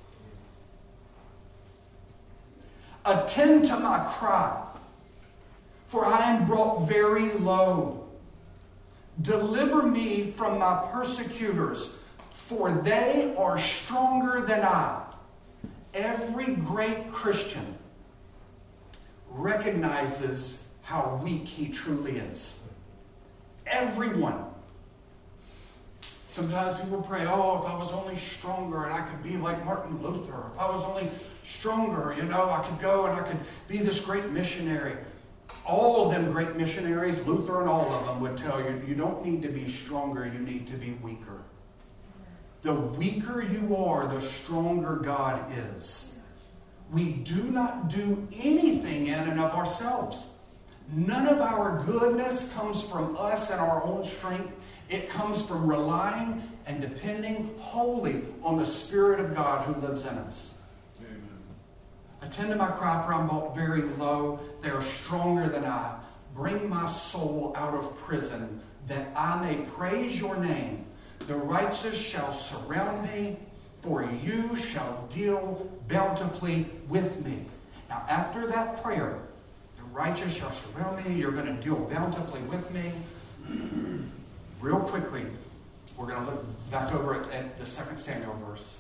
Attend to my cry, for I am brought very low. Deliver me from my persecutors, for they are stronger than I. Every great Christian recognizes how weak he truly is. Everyone. Sometimes people pray, oh, if I was only stronger and I could be like Martin Luther. If I was only stronger, I could go and I could be this great missionary. All of them great missionaries, Luther and all of them, would tell you, you don't need to be stronger, you need to be weaker. The weaker you are, the stronger God is. We do not do anything in and of ourselves. None of our goodness comes from us and our own strength. It comes from relying and depending wholly on the Spirit of God who lives in us. Amen. Attend to my cry, for I'm brought very low. They are stronger than I. Bring my soul out of prison, that I may praise your name. The righteous shall surround me, for you shall deal bountifully with me. Now, after that prayer, the righteous shall surround me. You're going to deal bountifully with me. real quickly, we're going to look back over at the 2 Samuel verse.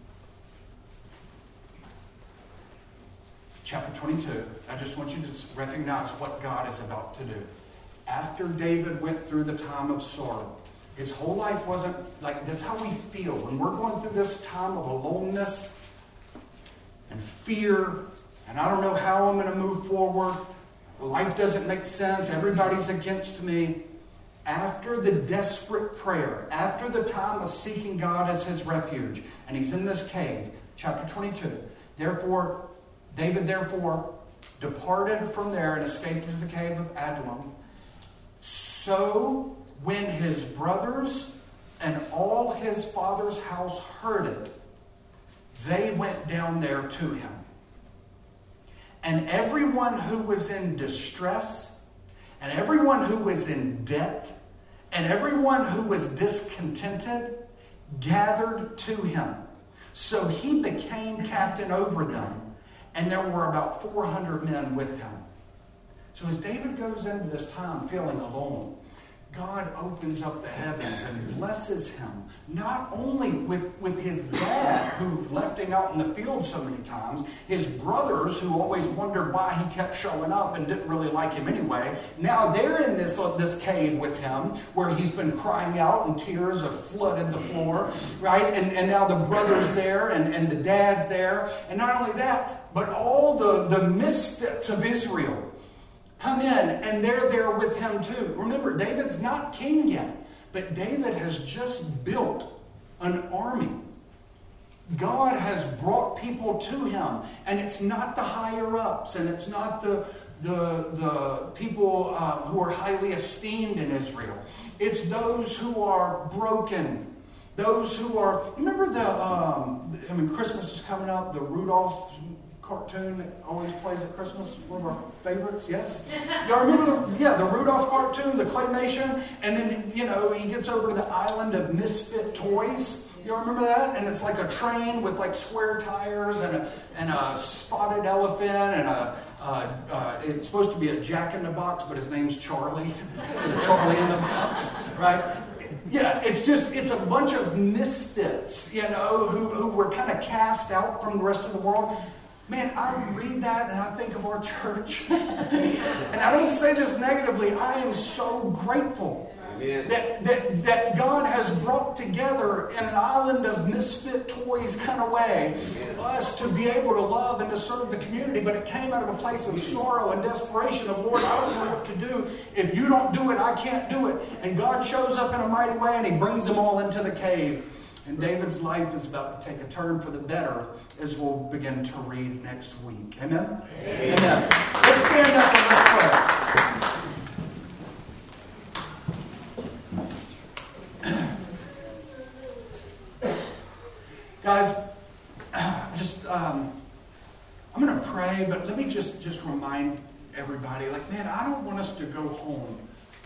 Chapter 22. I just want you to recognize what God is about to do. After David went through the time of sorrow, his whole life wasn't like, that's how we feel. When we're going through this time of aloneness and fear, and I don't know how I'm going to move forward, life doesn't make sense, everybody's against me. After the desperate prayer, after the time of seeking God as his refuge, and he's in this cave, chapter 22, David departed from there and escaped into the cave of Adullam. So when his brothers and all his father's house heard it, they went down there to him. And everyone who was in distress, and everyone who was in debt, and everyone who was discontented gathered to him. So he became captain over them, and there were about 400 men with him. So as David goes into this time feeling alone, God opens up the heavens and blesses him, not only with his dad, who left him out in the field so many times, his brothers, who always wondered why he kept showing up and didn't really like him anyway. Now they're in this cave with him, where he's been crying out and tears have flooded the floor, right? And now the brother's there and the dad's there. And not only that, but all the misfits of Israel come in, and they're there with him too. Remember, David's not king yet, but David has just built an army. God has brought people to him, and it's not the higher-ups, and it's not the people who are highly esteemed in Israel. It's those who are broken, those who are... Remember Christmas is coming up, the Rudolph cartoon that always plays at Christmas, one of our favorites, yes? Y'all remember the Rudolph cartoon, the claymation, and then, he gets over to the island of misfit toys. Y'all remember that? And it's like a train with like square tires and a spotted elephant and it's supposed to be a Jack in the Box, but his name's Charlie. Charlie in the box, right? Yeah, it's a bunch of misfits, who were kind of cast out from the rest of the world. Man, I read that and I think of our church. And I don't say this negatively. I am so grateful that God has brought together in an island of misfit toys kind of way us to be able to love and to serve the community. But it came out of a place of sorrow and desperation of, Lord, I don't know what to do. If you don't do it, I can't do it. And God shows up in a mighty way and he brings them all into the cave. And David's life is about to take a turn for the better as we'll begin to read next week. Amen? Amen. Let's stand up and let's pray. Guys, I'm going to pray, but let me just remind everybody, I don't want us to go home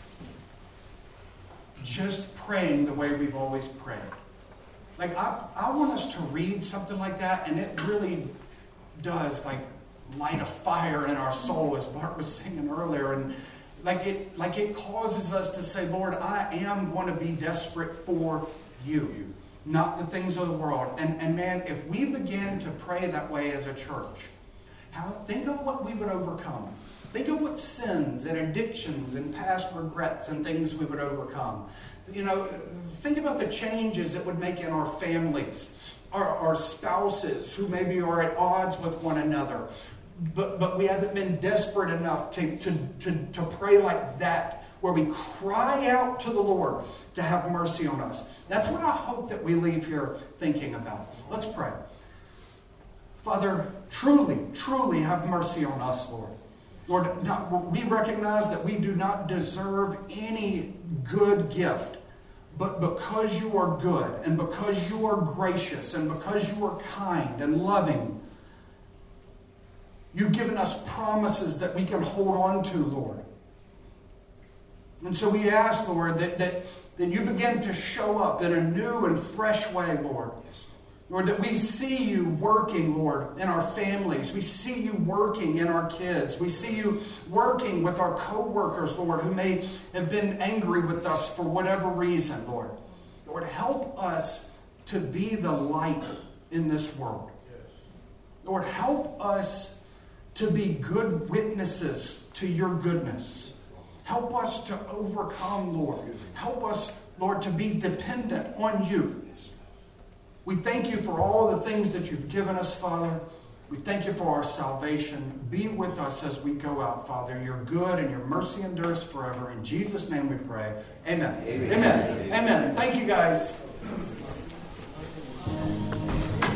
just praying the way we've always prayed. I want us to read something like that, and it really does light a fire in our soul, as Bart was singing earlier, and it causes us to say, Lord, I am going to be desperate for you, not the things of the world. And man, if we begin to pray that way as a church, think of what we would overcome. Think of what sins and addictions and past regrets and things we would overcome. Think about the changes it would make in our families, our spouses who maybe are at odds with one another. But we haven't been desperate enough to pray like that, where we cry out to the Lord to have mercy on us. That's what I hope that we leave here thinking about. Let's pray. Father, truly, truly have mercy on us, Lord. Lord, we recognize that we do not deserve any good gift, but because you are good, and because you are gracious, and because you are kind and loving, you've given us promises that we can hold on to, Lord. And so we ask, Lord, that you begin to show up in a new and fresh way, Lord. Lord, that we see you working, Lord, in our families. We see you working in our kids. We see you working with our co-workers, Lord, who may have been angry with us for whatever reason, Lord. Lord, help us to be the light in this world. Lord, help us to be good witnesses to your goodness. Help us to overcome, Lord. Help us, Lord, to be dependent on you. We thank you for all the things that you've given us, Father. We thank you for our salvation. Be with us as we go out, Father. You're good and your mercy endures forever. In Jesus' name we pray. Amen. Amen. Amen. Amen. Thank you, guys.